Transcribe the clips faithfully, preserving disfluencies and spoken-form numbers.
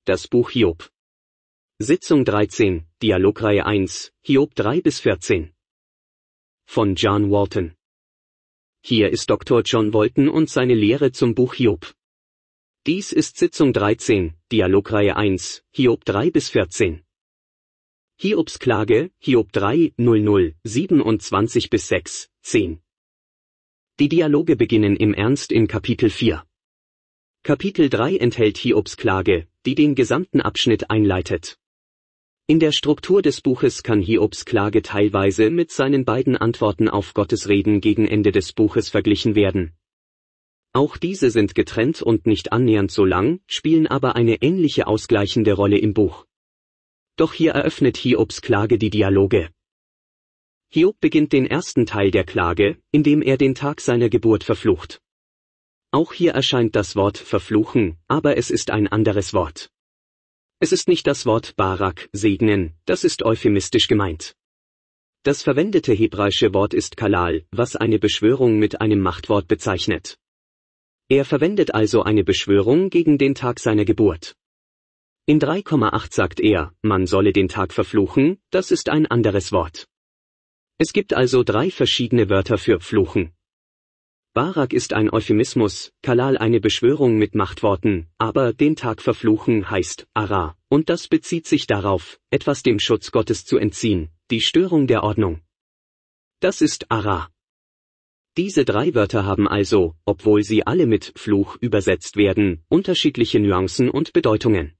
Das Buch Hiob. Sitzung dreizehn, Dialogreihe eins, Hiob drei bis vierzehn. Von John Walton. Hier ist Doktor John Walton und seine Lehre zum Buch Hiob. Dies ist Sitzung dreizehn, Dialogreihe eins, Hiob drei bis vierzehn. Hiobs Klage, Hiob drei, null null, siebenundzwanzig bis sechs, zehn. Die Dialoge beginnen im Ernst in Kapitel vier. Kapitel drei enthält Hiobs Klage, die den gesamten Abschnitt einleitet. In der Struktur des Buches kann Hiobs Klage teilweise mit seinen beiden Antworten auf Gottes Reden gegen Ende des Buches verglichen werden. Auch diese sind getrennt und nicht annähernd so lang, spielen aber eine ähnliche ausgleichende Rolle im Buch. Doch hier eröffnet Hiobs Klage die Dialoge. Hiob beginnt den ersten Teil der Klage, indem er den Tag seiner Geburt verflucht. Auch hier erscheint das Wort verfluchen, aber es ist ein anderes Wort. Es ist nicht das Wort Barak, segnen, das ist euphemistisch gemeint. Das verwendete hebräische Wort ist Kalal, was eine Beschwörung mit einem Machtwort bezeichnet. Er verwendet also eine Beschwörung gegen den Tag seiner Geburt. In drei Komma acht sagt er, man solle den Tag verfluchen, das ist ein anderes Wort. Es gibt also drei verschiedene Wörter für fluchen. Barak ist ein Euphemismus, Kalal eine Beschwörung mit Machtworten, aber den Tag verfluchen heißt Ara, und das bezieht sich darauf, etwas dem Schutz Gottes zu entziehen, die Störung der Ordnung. Das ist Ara. Diese drei Wörter haben also, obwohl sie alle mit Fluch übersetzt werden, unterschiedliche Nuancen und Bedeutungen.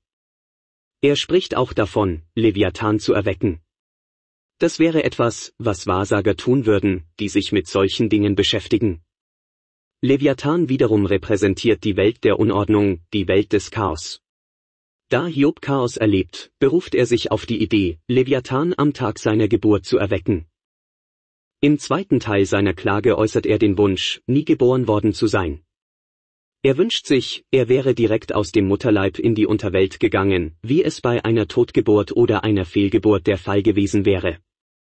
Er spricht auch davon, Leviathan zu erwecken. Das wäre etwas, was Wahrsager tun würden, die sich mit solchen Dingen beschäftigen. Leviathan wiederum repräsentiert die Welt der Unordnung, die Welt des Chaos. Da Hiob Chaos erlebt, beruft er sich auf die Idee, Leviathan am Tag seiner Geburt zu erwecken. Im zweiten Teil seiner Klage äußert er den Wunsch, nie geboren worden zu sein. Er wünscht sich, er wäre direkt aus dem Mutterleib in die Unterwelt gegangen, wie es bei einer Totgeburt oder einer Fehlgeburt der Fall gewesen wäre.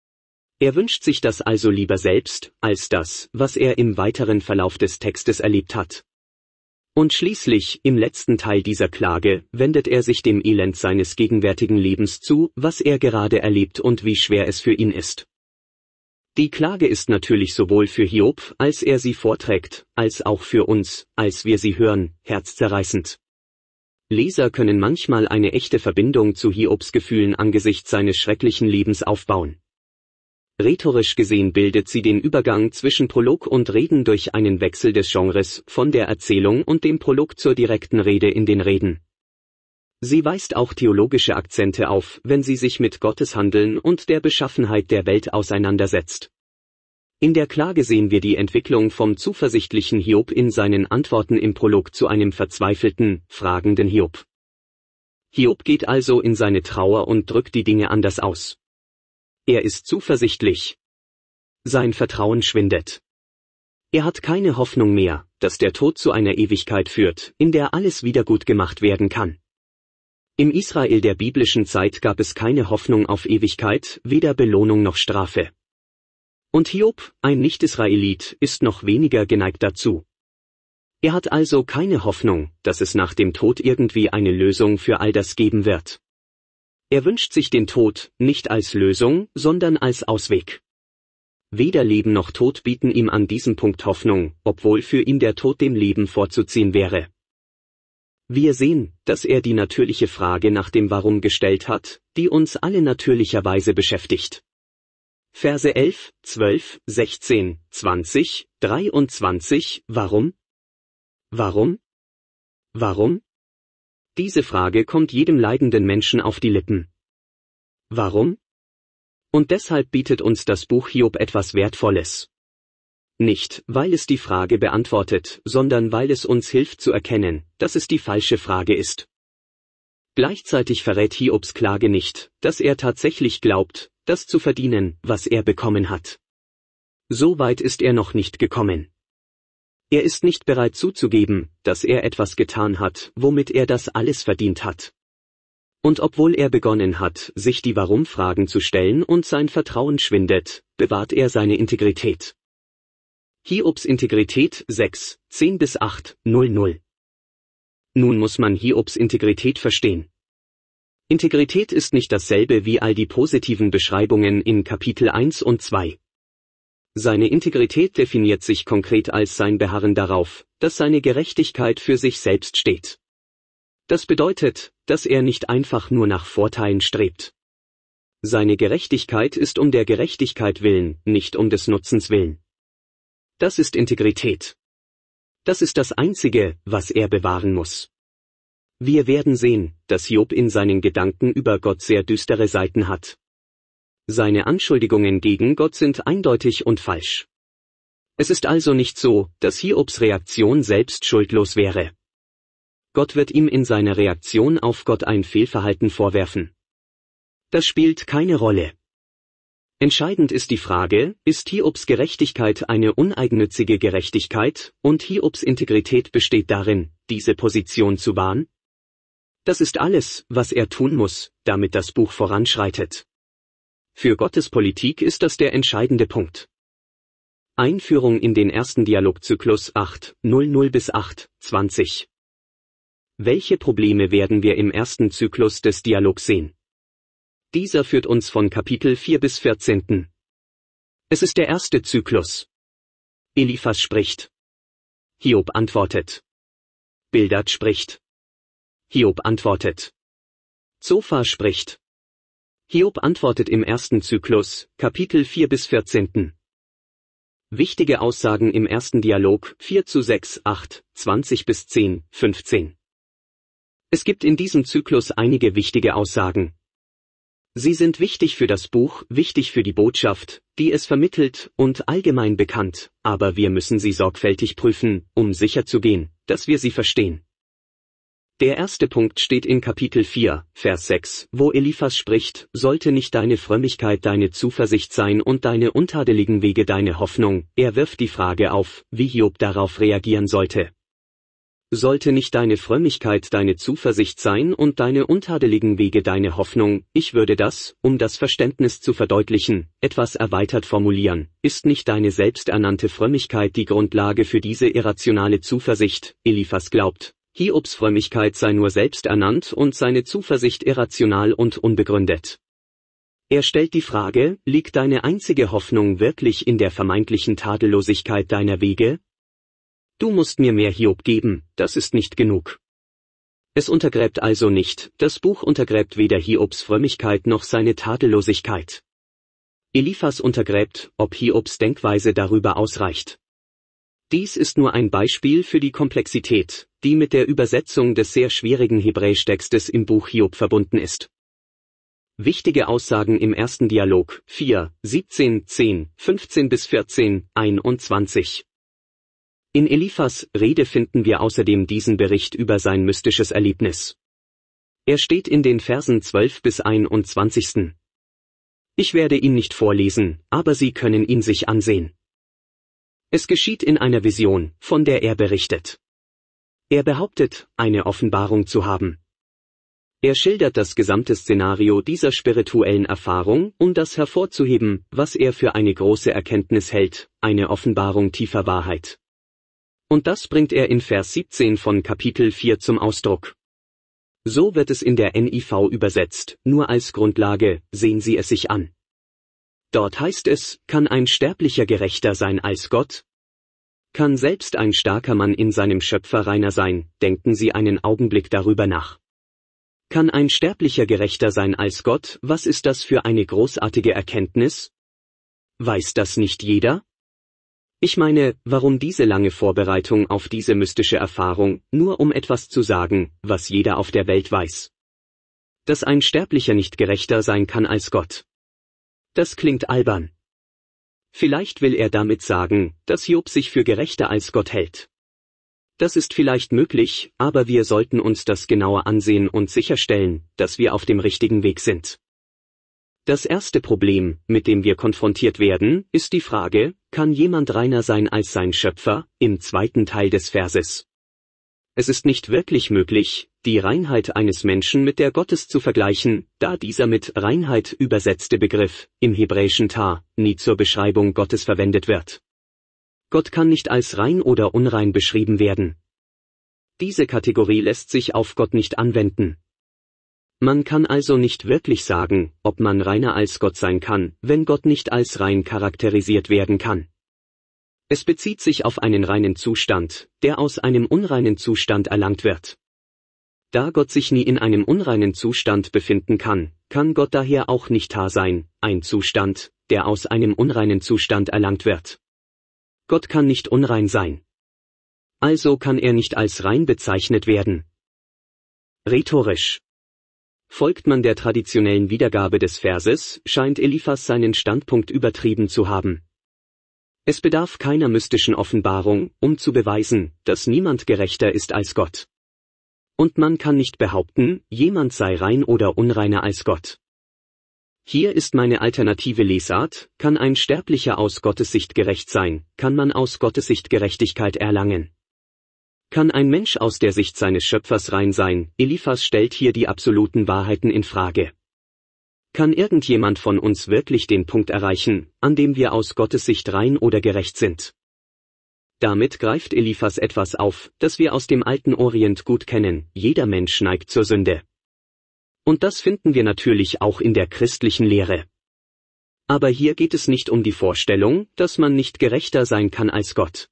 Er wünscht sich das also lieber selbst, als das, was er im weiteren Verlauf des Textes erlebt hat. Und schließlich, im letzten Teil dieser Klage, wendet er sich dem Elend seines gegenwärtigen Lebens zu, was er gerade erlebt und wie schwer es für ihn ist. Die Klage ist natürlich sowohl für Hiob, als er sie vorträgt, als auch für uns, als wir sie hören, herzzerreißend. Leser können manchmal eine echte Verbindung zu Hiobs Gefühlen angesichts seines schrecklichen Lebens aufbauen. Rhetorisch gesehen bildet sie den Übergang zwischen Prolog und Reden durch einen Wechsel des Genres von der Erzählung und dem Prolog zur direkten Rede in den Reden. Sie weist auch theologische Akzente auf, wenn sie sich mit Gottes Handeln und der Beschaffenheit der Welt auseinandersetzt. In der Klage sehen wir die Entwicklung vom zuversichtlichen Hiob in seinen Antworten im Prolog zu einem verzweifelten, fragenden Hiob. Hiob geht also in seine Trauer und drückt die Dinge anders aus. Er ist zuversichtlich. Sein Vertrauen schwindet. Er hat keine Hoffnung mehr, dass der Tod zu einer Ewigkeit führt, in der alles wieder gut gemacht werden kann. Im Israel der biblischen Zeit gab es keine Hoffnung auf Ewigkeit, weder Belohnung noch Strafe. Und Hiob, ein Nicht-Israelit, ist noch weniger geneigt dazu. Er hat also keine Hoffnung, dass es nach dem Tod irgendwie eine Lösung für all das geben wird. Er wünscht sich den Tod, nicht als Lösung, sondern als Ausweg. Weder Leben noch Tod bieten ihm an diesem Punkt Hoffnung, obwohl für ihn der Tod dem Leben vorzuziehen wäre. Wir sehen, dass er die natürliche Frage nach dem Warum gestellt hat, die uns alle natürlicherweise beschäftigt. Verse elf, zwölf, sechzehn, zwanzig, dreiundzwanzig, warum? Warum? Warum? Diese Frage kommt jedem leidenden Menschen auf die Lippen. Warum? Und deshalb bietet uns das Buch Hiob etwas Wertvolles. Nicht, weil es die Frage beantwortet, sondern weil es uns hilft zu erkennen, dass es die falsche Frage ist. Gleichzeitig verrät Hiobs Klage nicht, dass er tatsächlich glaubt, das zu verdienen, was er bekommen hat. So weit ist er noch nicht gekommen. Er ist nicht bereit zuzugeben, dass er etwas getan hat, womit er das alles verdient hat. Und obwohl er begonnen hat, sich die Warum-Fragen zu stellen und sein Vertrauen schwindet, bewahrt er seine Integrität. Hiobs Integrität sechs, zehn bis acht, null null. Nun muss man Hiobs Integrität verstehen. Integrität ist nicht dasselbe wie all die positiven Beschreibungen in Kapitel eins und zwei. Seine Integrität definiert sich konkret als sein Beharren darauf, dass seine Gerechtigkeit für sich selbst steht. Das bedeutet, dass er nicht einfach nur nach Vorteilen strebt. Seine Gerechtigkeit ist um der Gerechtigkeit willen, nicht um des Nutzens willen. Das ist Integrität. Das ist das Einzige, was er bewahren muss. Wir werden sehen, dass Hiob in seinen Gedanken über Gott sehr düstere Seiten hat. Seine Anschuldigungen gegen Gott sind eindeutig und falsch. Es ist also nicht so, dass Hiobs Reaktion selbst schuldlos wäre. Gott wird ihm in seiner Reaktion auf Gott ein Fehlverhalten vorwerfen. Das spielt keine Rolle. Entscheidend ist die Frage, ist Hiobs Gerechtigkeit eine uneigennützige Gerechtigkeit, und Hiobs Integrität besteht darin, diese Position zu wahren? Das ist alles, was er tun muss, damit das Buch voranschreitet. Für Gottes Politik ist das der entscheidende Punkt. Einführung in den ersten Dialogzyklus acht null null bis acht zwanzig. Welche Probleme werden wir im ersten Zyklus des Dialogs sehen? Dieser führt uns von Kapitel vier bis vierzehn. Es ist der erste Zyklus. Eliphas spricht. Hiob antwortet. Bildad spricht. Hiob antwortet. Zophar spricht. Hiob antwortet im ersten Zyklus, Kapitel vier bis vierzehn. Wichtige Aussagen im ersten Dialog, vier zu sechs, acht, zwanzig bis zehn, fünfzehn. Es gibt in diesem Zyklus einige wichtige Aussagen. Sie sind wichtig für das Buch, wichtig für die Botschaft, die es vermittelt, und allgemein bekannt, aber wir müssen sie sorgfältig prüfen, um sicherzugehen, dass wir sie verstehen. Der erste Punkt steht in Kapitel vier, Vers sechs, wo Eliphas spricht, sollte nicht deine Frömmigkeit deine Zuversicht sein und deine untadeligen Wege deine Hoffnung. Er wirft die Frage auf, wie Hiob darauf reagieren sollte. Sollte nicht deine Frömmigkeit deine Zuversicht sein und deine untadeligen Wege deine Hoffnung? Ich würde das, um das Verständnis zu verdeutlichen, etwas erweitert formulieren. Ist nicht deine selbsternannte Frömmigkeit die Grundlage für diese irrationale Zuversicht? Eliphas glaubt, Hiobs Frömmigkeit sei nur selbsternannt und seine Zuversicht irrational und unbegründet. Er stellt die Frage, liegt deine einzige Hoffnung wirklich in der vermeintlichen Tadellosigkeit deiner Wege? Du musst mir mehr Hiob geben, das ist nicht genug. Es untergräbt also nicht, das Buch untergräbt weder Hiobs Frömmigkeit noch seine Tadellosigkeit. Eliphas untergräbt, ob Hiobs Denkweise darüber ausreicht. Dies ist nur ein Beispiel für die Komplexität, die mit der Übersetzung des sehr schwierigen Hebräisch-Textes im Buch Hiob verbunden ist. Wichtige Aussagen im ersten Dialog, vier, siebzehn, zehn, fünfzehn bis vierzehn, einundzwanzig. In Eliphas Rede finden wir außerdem diesen Bericht über sein mystisches Erlebnis. Er steht in den Versen zwölf bis einundzwanzig. Ich werde ihn nicht vorlesen, aber Sie können ihn sich ansehen. Es geschieht in einer Vision, von der er berichtet. Er behauptet, eine Offenbarung zu haben. Er schildert das gesamte Szenario dieser spirituellen Erfahrung, um das hervorzuheben, was er für eine große Erkenntnis hält, eine Offenbarung tiefer Wahrheit. Und das bringt er in Vers siebzehn von Kapitel vier zum Ausdruck. So wird es in der N I V übersetzt, nur als Grundlage, sehen Sie es sich an. Dort heißt es, kann ein Sterblicher gerechter sein als Gott? Kann selbst ein starker Mann in seinem Schöpfer reiner sein? Denken Sie einen Augenblick darüber nach. Kann ein Sterblicher gerechter sein als Gott? Was ist das für eine großartige Erkenntnis? Weiß das nicht jeder? Ich meine, warum diese lange Vorbereitung auf diese mystische Erfahrung, nur um etwas zu sagen, was jeder auf der Welt weiß? Dass ein Sterblicher nicht gerechter sein kann als Gott. Das klingt albern. Vielleicht will er damit sagen, dass Hiob sich für gerechter als Gott hält. Das ist vielleicht möglich, aber wir sollten uns das genauer ansehen und sicherstellen, dass wir auf dem richtigen Weg sind. Das erste Problem, mit dem wir konfrontiert werden, ist die Frage, kann jemand reiner sein als sein Schöpfer, im zweiten Teil des Verses. Es ist nicht wirklich möglich, die Reinheit eines Menschen mit der Gottes zu vergleichen, da dieser mit Reinheit übersetzte Begriff, im hebräischen Ta, nie zur Beschreibung Gottes verwendet wird. Gott kann nicht als rein oder unrein beschrieben werden. Diese Kategorie lässt sich auf Gott nicht anwenden. Man kann also nicht wirklich sagen, ob man reiner als Gott sein kann, wenn Gott nicht als rein charakterisiert werden kann. Es bezieht sich auf einen reinen Zustand, der aus einem unreinen Zustand erlangt wird. Da Gott sich nie in einem unreinen Zustand befinden kann, kann Gott daher auch nicht wahr sein, ein Zustand, der aus einem unreinen Zustand erlangt wird. Gott kann nicht unrein sein. Also kann er nicht als rein bezeichnet werden. Rhetorisch. Folgt man der traditionellen Wiedergabe des Verses, scheint Eliphas seinen Standpunkt übertrieben zu haben. Es bedarf keiner mystischen Offenbarung, um zu beweisen, dass niemand gerechter ist als Gott. Und man kann nicht behaupten, jemand sei rein oder unreiner als Gott. Hier ist meine alternative Lesart: Kann ein Sterblicher aus Gottes Sicht gerecht sein, kann man aus Gottes Sicht Gerechtigkeit erlangen. Kann ein Mensch aus der Sicht seines Schöpfers rein sein? Eliphas stellt hier die absoluten Wahrheiten in Frage. Kann irgendjemand von uns wirklich den Punkt erreichen, an dem wir aus Gottes Sicht rein oder gerecht sind? Damit greift Eliphas etwas auf, das wir aus dem alten Orient gut kennen: Jeder Mensch neigt zur Sünde. Und das finden wir natürlich auch in der christlichen Lehre. Aber hier geht es nicht um die Vorstellung, dass man nicht gerechter sein kann als Gott.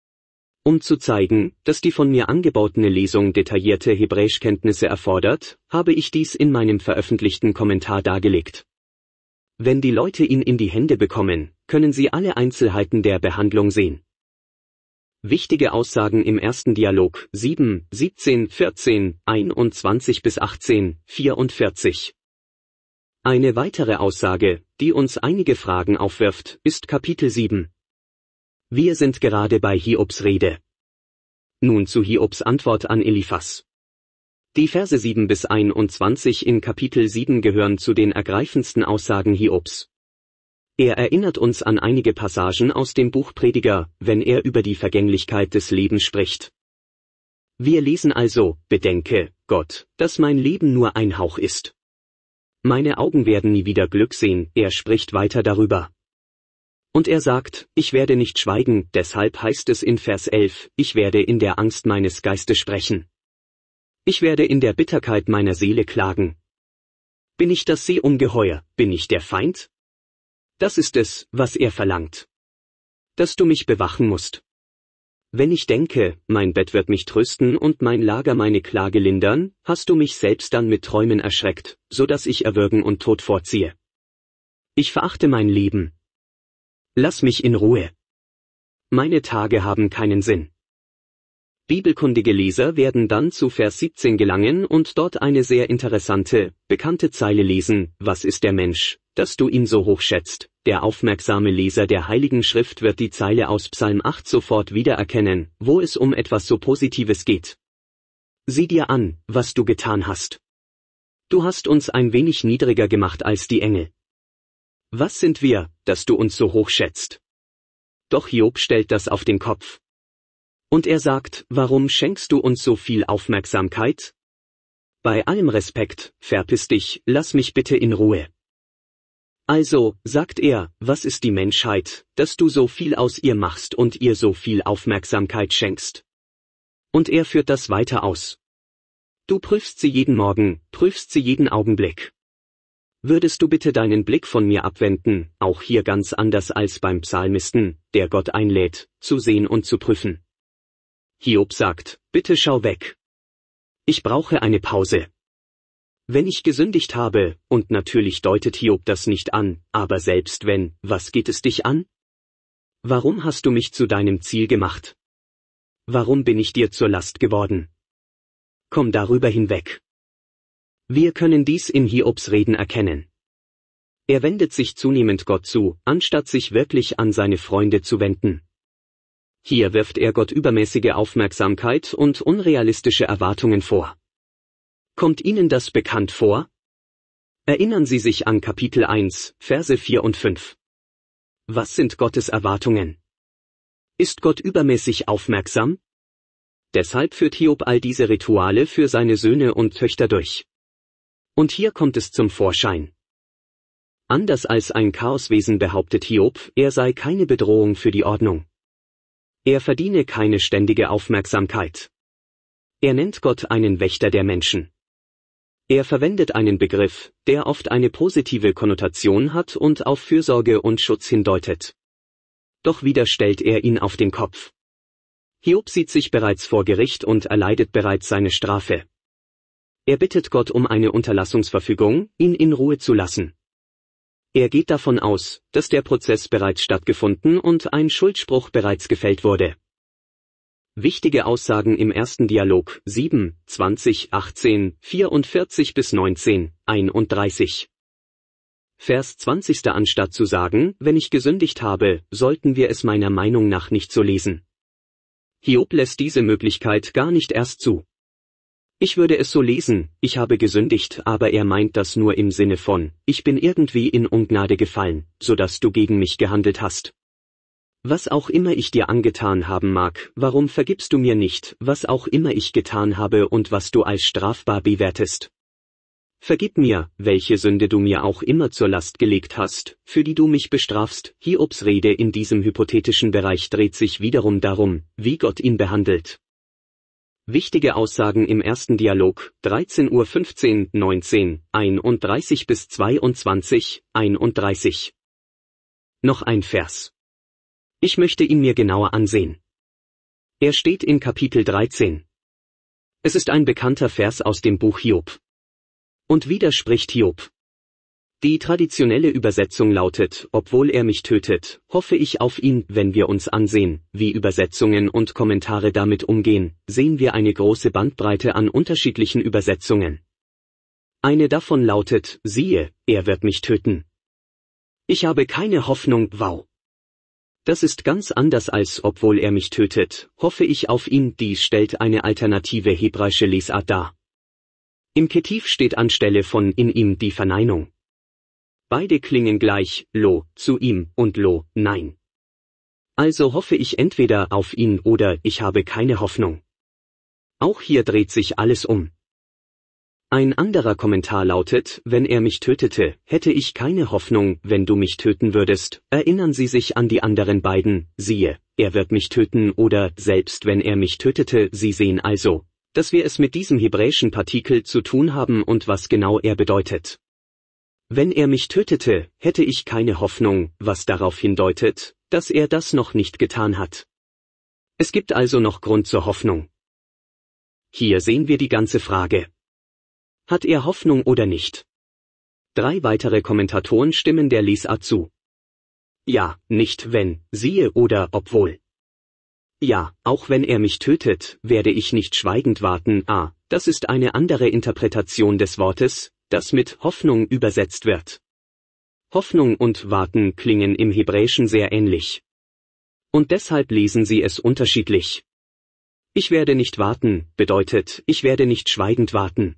Um zu zeigen, dass die von mir angebotene Lesung detaillierte Hebräischkenntnisse erfordert, habe ich dies in meinem veröffentlichten Kommentar dargelegt. Wenn die Leute ihn in die Hände bekommen, können sie alle Einzelheiten der Behandlung sehen. Wichtige Aussagen im ersten Dialog: sieben, siebzehn, vierzehn, einundzwanzig bis achtzehn, vierundvierzig. Eine weitere Aussage, die uns einige Fragen aufwirft, ist Kapitel sieben. Wir sind gerade bei Hiobs Rede. Nun zu Hiobs Antwort an Eliphas. Die Verse sieben bis einundzwanzig in Kapitel sieben gehören zu den ergreifendsten Aussagen Hiobs. Er erinnert uns an einige Passagen aus dem Buch Prediger, wenn er über die Vergänglichkeit des Lebens spricht. Wir lesen also: Bedenke, Gott, dass mein Leben nur ein Hauch ist. Meine Augen werden nie wieder Glück sehen. Er spricht weiter darüber. Und er sagt: Ich werde nicht schweigen, deshalb heißt es in Vers elf, ich werde in der Angst meines Geistes sprechen. Ich werde in der Bitterkeit meiner Seele klagen. Bin ich das Seeungeheuer, bin ich der Feind? Das ist es, was er verlangt. Dass du mich bewachen musst. Wenn ich denke, mein Bett wird mich trösten und mein Lager meine Klage lindern, hast du mich selbst dann mit Träumen erschreckt, so dass ich Erwürgen und Tod vorziehe. Ich verachte mein Leben. Lass mich in Ruhe. Meine Tage haben keinen Sinn. Bibelkundige Leser werden dann zu Vers siebzehn gelangen und dort eine sehr interessante, bekannte Zeile lesen: Was ist der Mensch, dass du ihn so hoch schätzt? Der aufmerksame Leser der Heiligen Schrift wird die Zeile aus Psalm acht sofort wiedererkennen, wo es um etwas so Positives geht. Sieh dir an, was du getan hast. Du hast uns ein wenig niedriger gemacht als die Engel. Was sind wir, dass du uns so hoch schätzt? Doch Hiob stellt das auf den Kopf. Und er sagt: Warum schenkst du uns so viel Aufmerksamkeit? Bei allem Respekt, verpiss dich, lass mich bitte in Ruhe. Also, sagt er, was ist die Menschheit, dass du so viel aus ihr machst und ihr so viel Aufmerksamkeit schenkst? Und er führt das weiter aus. Du prüfst sie jeden Morgen, prüfst sie jeden Augenblick. Würdest du bitte deinen Blick von mir abwenden, auch hier ganz anders als beim Psalmisten, der Gott einlädt, zu sehen und zu prüfen. Hiob sagt: Bitte schau weg. Ich brauche eine Pause. Wenn ich gesündigt habe, und natürlich deutet Hiob das nicht an, aber selbst wenn, was geht es dich an? Warum hast du mich zu deinem Ziel gemacht? Warum bin ich dir zur Last geworden? Komm darüber hinweg. Wir können dies in Hiobs Reden erkennen. Er wendet sich zunehmend Gott zu, anstatt sich wirklich an seine Freunde zu wenden. Hier wirft er Gott übermäßige Aufmerksamkeit und unrealistische Erwartungen vor. Kommt Ihnen das bekannt vor? Erinnern Sie sich an Kapitel eins, Verse vier und fünf. Was sind Gottes Erwartungen? Ist Gott übermäßig aufmerksam? Deshalb führt Hiob all diese Rituale für seine Söhne und Töchter durch. Und hier kommt es zum Vorschein. Anders als ein Chaoswesen behauptet Hiob, er sei keine Bedrohung für die Ordnung. Er verdiene keine ständige Aufmerksamkeit. Er nennt Gott einen Wächter der Menschen. Er verwendet einen Begriff, der oft eine positive Konnotation hat und auf Fürsorge und Schutz hindeutet. Doch wieder stellt er ihn auf den Kopf. Hiob sieht sich bereits vor Gericht und erleidet bereits seine Strafe. Er bittet Gott um eine Unterlassungsverfügung, ihn in Ruhe zu lassen. Er geht davon aus, dass der Prozess bereits stattgefunden und ein Schuldspruch bereits gefällt wurde. Wichtige Aussagen im ersten Dialog sieben, zwanzig, achtzehn, vierundvierzig bis neunzehn, einunddreißig. Vers zwanzig. Anstatt zu sagen, wenn ich gesündigt habe, sollten wir es meiner Meinung nach nicht so lesen. Hiob lässt diese Möglichkeit gar nicht erst zu. Ich würde es so lesen, ich habe gesündigt, aber er meint das nur im Sinne von, ich bin irgendwie in Ungnade gefallen, so dass du gegen mich gehandelt hast. Was auch immer ich dir angetan haben mag, warum vergibst du mir nicht, was auch immer ich getan habe und was du als strafbar bewertest? Vergib mir, welche Sünde du mir auch immer zur Last gelegt hast, für die du mich bestrafst. Hiobs Rede in diesem hypothetischen Bereich dreht sich wiederum darum, wie Gott ihn behandelt. Wichtige Aussagen im ersten Dialog, dreizehn Uhr fünfzehn, neunzehn, einunddreißig bis zweiundzwanzig, einunddreißig. Noch ein Vers. Ich möchte ihn mir genauer ansehen. Er steht in Kapitel dreizehn. Es ist ein bekannter Vers aus dem Buch Hiob. Und wieder spricht Hiob. Die traditionelle Übersetzung lautet, obwohl er mich tötet, hoffe ich auf ihn. Wenn wir uns ansehen, wie Übersetzungen und Kommentare damit umgehen, sehen wir eine große Bandbreite an unterschiedlichen Übersetzungen. Eine davon lautet, siehe, er wird mich töten. Ich habe keine Hoffnung, wow. Das ist ganz anders als, obwohl er mich tötet, hoffe ich auf ihn. Dies stellt eine alternative hebräische Lesart dar. Im Ketiv steht anstelle von in ihm die Verneinung. Beide klingen gleich, lo, zu ihm, und lo, nein. Also hoffe ich entweder auf ihn oder ich habe keine Hoffnung. Auch hier dreht sich alles um. Ein anderer Kommentar lautet, wenn er mich tötete, hätte ich keine Hoffnung, wenn du mich töten würdest. Erinnern Sie sich an die anderen beiden, siehe, er wird mich töten oder selbst wenn er mich tötete. Sie sehen also, dass wir es mit diesem hebräischen Partikel zu tun haben und was genau er bedeutet. Wenn er mich tötete, hätte ich keine Hoffnung, was darauf hindeutet, dass er das noch nicht getan hat. Es gibt also noch Grund zur Hoffnung. Hier sehen wir die ganze Frage. Hat er Hoffnung oder nicht? Drei weitere Kommentatoren stimmen der Lesart zu. Ja, nicht wenn, siehe oder obwohl. Ja, auch wenn er mich tötet, werde ich nicht schweigend warten. Ah, das ist eine andere Interpretation des Wortes, das mit Hoffnung übersetzt wird. Hoffnung und Warten klingen im Hebräischen sehr ähnlich. Und deshalb lesen sie es unterschiedlich. Ich werde nicht warten, bedeutet, ich werde nicht schweigend warten.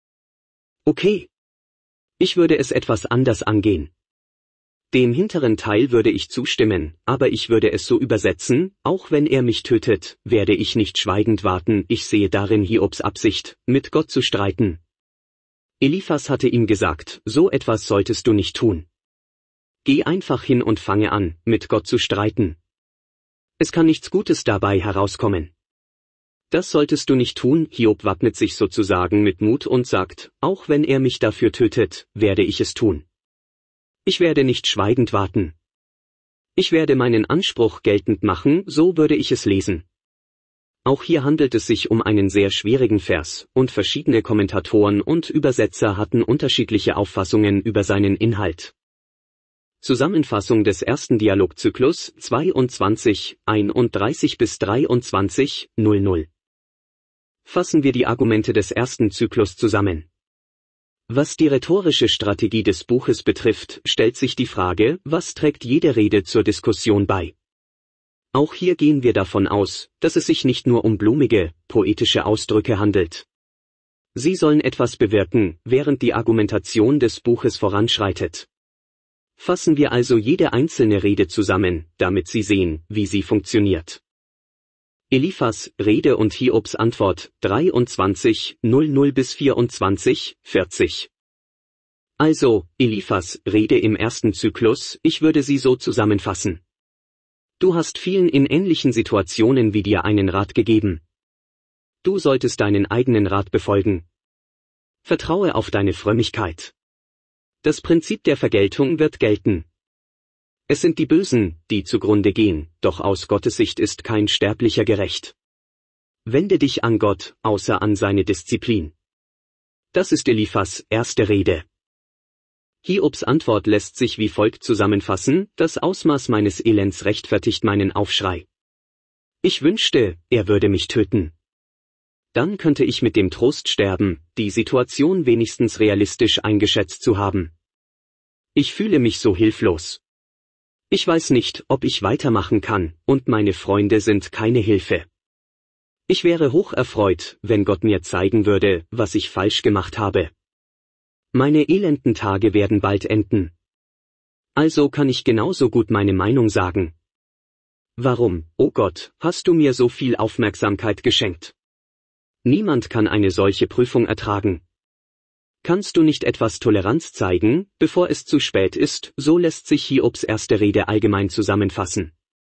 Okay. Ich würde es etwas anders angehen. Dem hinteren Teil würde ich zustimmen, aber ich würde es so übersetzen, auch wenn er mich tötet, werde ich nicht schweigend warten. Ich sehe darin Hiobs Absicht, mit Gott zu streiten. Eliphas hatte ihm gesagt, so etwas solltest du nicht tun. Geh einfach hin und fange an, mit Gott zu streiten. Es kann nichts Gutes dabei herauskommen. Das solltest du nicht tun. Hiob wappnet sich sozusagen mit Mut und sagt, auch wenn er mich dafür tötet, werde ich es tun. Ich werde nicht schweigend warten. Ich werde meinen Anspruch geltend machen, so würde ich es lesen. Auch hier handelt es sich um einen sehr schwierigen Vers, und verschiedene Kommentatoren und Übersetzer hatten unterschiedliche Auffassungen über seinen Inhalt. Zusammenfassung des ersten Dialogzyklus zweiundzwanzig, einunddreißig bis dreiundzwanzig, null null. Fassen wir die Argumente des ersten Zyklus zusammen. Was die rhetorische Strategie des Buches betrifft, stellt sich die Frage, was trägt jede Rede zur Diskussion bei? Auch hier gehen wir davon aus, dass es sich nicht nur um blumige, poetische Ausdrücke handelt. Sie sollen etwas bewirken, während die Argumentation des Buches voranschreitet. Fassen wir also jede einzelne Rede zusammen, damit Sie sehen, wie sie funktioniert. Eliphas, Rede und Hiobs Antwort, dreiundzwanzig, null null bis vierundzwanzig, vierzig. Also, Eliphas, Rede im ersten Zyklus, ich würde sie so zusammenfassen. Du hast vielen in ähnlichen Situationen wie dir einen Rat gegeben. Du solltest deinen eigenen Rat befolgen. Vertraue auf deine Frömmigkeit. Das Prinzip der Vergeltung wird gelten. Es sind die Bösen, die zugrunde gehen, doch aus Gottes Sicht ist kein Sterblicher gerecht. Wende dich an Gott, außer an seine Disziplin. Das ist Eliphas erste Rede. Hiobs Antwort lässt sich wie folgt zusammenfassen: Das Ausmaß meines Elends rechtfertigt meinen Aufschrei. Ich wünschte, er würde mich töten. Dann könnte ich mit dem Trost sterben, die Situation wenigstens realistisch eingeschätzt zu haben. Ich fühle mich so hilflos. Ich weiß nicht, ob ich weitermachen kann, und meine Freunde sind keine Hilfe. Ich wäre hoch erfreut, wenn Gott mir zeigen würde, was ich falsch gemacht habe. Meine elenden Tage werden bald enden. Also kann ich genauso gut meine Meinung sagen. Warum, oh Gott, hast du mir so viel Aufmerksamkeit geschenkt? Niemand kann eine solche Prüfung ertragen. Kannst du nicht etwas Toleranz zeigen, bevor es zu spät ist? So lässt sich Hiobs erste Rede allgemein zusammenfassen.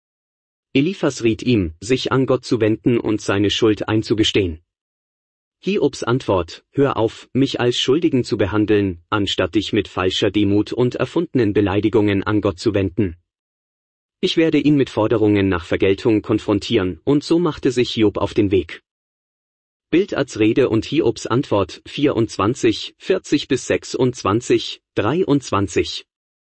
Eliphas riet ihm, sich an Gott zu wenden und seine Schuld einzugestehen. Hiobs Antwort: Hör auf, mich als Schuldigen zu behandeln, anstatt dich mit falscher Demut und erfundenen Beleidigungen an Gott zu wenden. Ich werde ihn mit Forderungen nach Vergeltung konfrontieren, und so machte sich Hiob auf den Weg. Bildads Rede und Hiobs Antwort vierundzwanzig, vierzig bis sechsundzwanzig, dreiundzwanzig.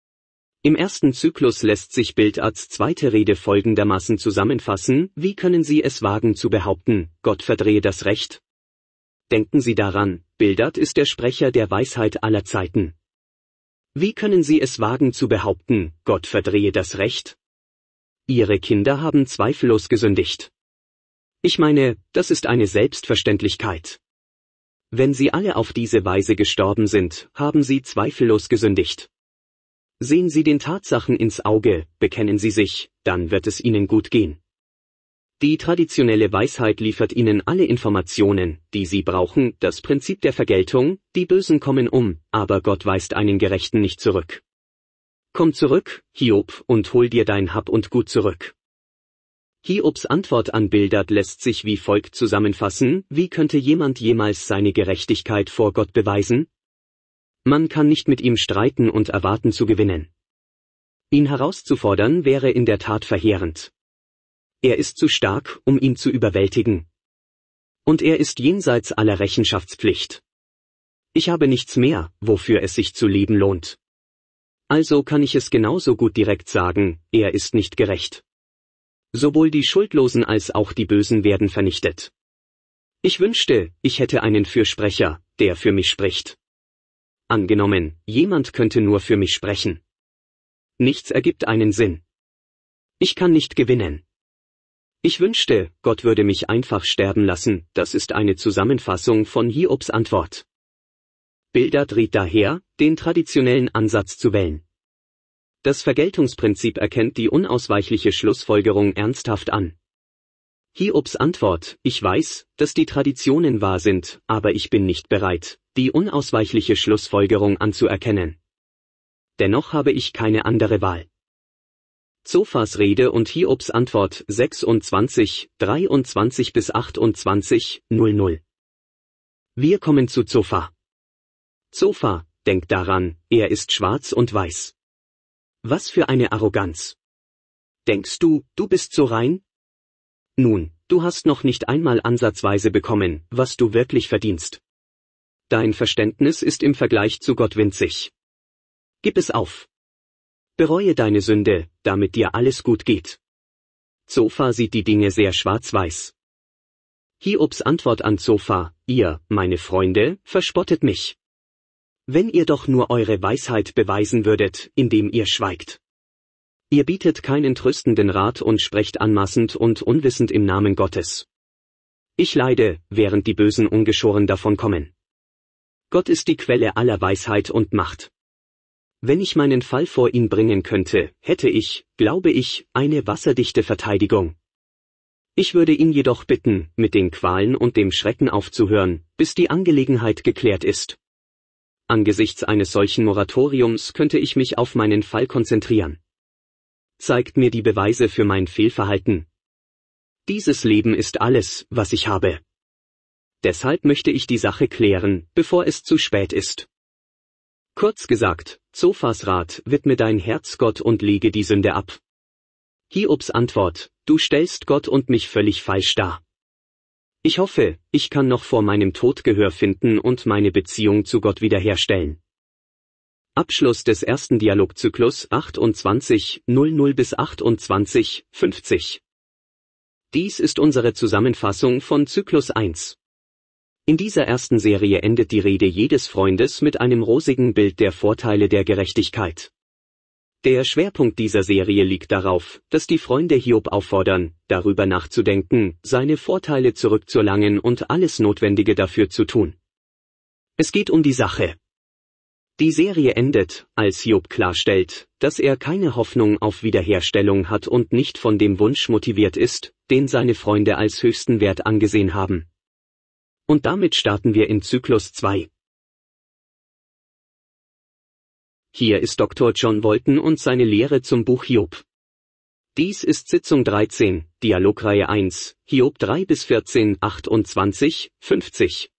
Im ersten Zyklus lässt sich Bildads zweite Rede folgendermaßen zusammenfassen: Wie können Sie es wagen zu behaupten, Gott verdrehe das Recht? Denken Sie daran, Bildad ist der Sprecher der Weisheit aller Zeiten. Wie können Sie es wagen zu behaupten, Gott verdrehe das Recht? Ihre Kinder haben zweifellos gesündigt. Ich meine, das ist eine Selbstverständlichkeit. Wenn sie alle auf diese Weise gestorben sind, haben sie zweifellos gesündigt. Sehen Sie den Tatsachen ins Auge, bekennen Sie sich, dann wird es Ihnen gut gehen. Die traditionelle Weisheit liefert Ihnen alle Informationen, die Sie brauchen, das Prinzip der Vergeltung: Die Bösen kommen um, aber Gott weist einen Gerechten nicht zurück. Komm zurück, Hiob, und hol dir dein Hab und Gut zurück. Hiobs Antwort an Bildad lässt sich wie folgt zusammenfassen: Wie könnte jemand jemals seine Gerechtigkeit vor Gott beweisen? Man kann nicht mit ihm streiten und erwarten zu gewinnen. Ihn herauszufordern wäre in der Tat verheerend. Er ist zu stark, um ihn zu überwältigen. Und er ist jenseits aller Rechenschaftspflicht. Ich habe nichts mehr, wofür es sich zu leben lohnt. Also kann ich es genauso gut direkt sagen: Er ist nicht gerecht. Sowohl die Schuldlosen als auch die Bösen werden vernichtet. Ich wünschte, ich hätte einen Fürsprecher, der für mich spricht. Angenommen, jemand könnte nur für mich sprechen. Nichts ergibt einen Sinn. Ich kann nicht gewinnen. Ich wünschte, Gott würde mich einfach sterben lassen. Das ist eine Zusammenfassung von Hiobs Antwort. Bildad riet daher, den traditionellen Ansatz zu wählen. Das Vergeltungsprinzip erkennt die unausweichliche Schlussfolgerung ernsthaft an. Hiobs Antwort: Ich weiß, dass die Traditionen wahr sind, aber ich bin nicht bereit, die unausweichliche Schlussfolgerung anzuerkennen. Dennoch habe ich keine andere Wahl. Zophars Rede und Hiobs Antwort sechsundzwanzig, dreiundzwanzig bis achtundzwanzig, null null. Wir kommen zu Zophar. Zophar, denk daran, er ist schwarz und weiß. Was für eine Arroganz. Denkst du, du bist so rein? Nun, du hast noch nicht einmal ansatzweise bekommen, was du wirklich verdienst. Dein Verständnis ist im Vergleich zu Gott winzig. Gib es auf. Bereue deine Sünde, damit dir alles gut geht. Zophar sieht die Dinge sehr schwarz-weiß. Hiobs Antwort an Zophar: Ihr, meine Freunde, verspottet mich. Wenn ihr doch nur eure Weisheit beweisen würdet, indem ihr schweigt. Ihr bietet keinen tröstenden Rat und sprecht anmaßend und unwissend im Namen Gottes. Ich leide, während die Bösen ungeschoren davonkommen. Gott ist die Quelle aller Weisheit und Macht. Wenn ich meinen Fall vor ihn bringen könnte, hätte ich, glaube ich, eine wasserdichte Verteidigung. Ich würde ihn jedoch bitten, mit den Qualen und dem Schrecken aufzuhören, bis die Angelegenheit geklärt ist. Angesichts eines solchen Moratoriums könnte ich mich auf meinen Fall konzentrieren. Zeigt mir die Beweise für mein Fehlverhalten. Dieses Leben ist alles, was ich habe. Deshalb möchte ich die Sache klären, bevor es zu spät ist. Kurz gesagt, Zophars Rat: widme dein Herz Gott und lege die Sünde ab. Hiobs Antwort: Du stellst Gott und mich völlig falsch dar. Ich hoffe, ich kann noch vor meinem Tod Gehör finden und meine Beziehung zu Gott wiederherstellen. Abschluss des ersten Dialogzyklus achtundzwanzig null null bis achtundzwanzig fünfzig. Dies ist unsere Zusammenfassung von Zyklus eins. In dieser ersten Serie endet die Rede jedes Freundes mit einem rosigen Bild der Vorteile der Gerechtigkeit. Der Schwerpunkt dieser Serie liegt darauf, dass die Freunde Hiob auffordern, darüber nachzudenken, seine Vorteile zurückzuerlangen und alles Notwendige dafür zu tun. Es geht um die Sache. Die Serie endet, als Hiob klarstellt, dass er keine Hoffnung auf Wiederherstellung hat und nicht von dem Wunsch motiviert ist, den seine Freunde als höchsten Wert angesehen haben. Und damit starten wir in Zyklus zwei. Hier ist Doktor John Walton und seine Lehre zum Buch Hiob. Dies ist Sitzung dreizehn, Dialogreihe eins, Hiob drei bis vierzehn, achtundzwanzig, fünfzig.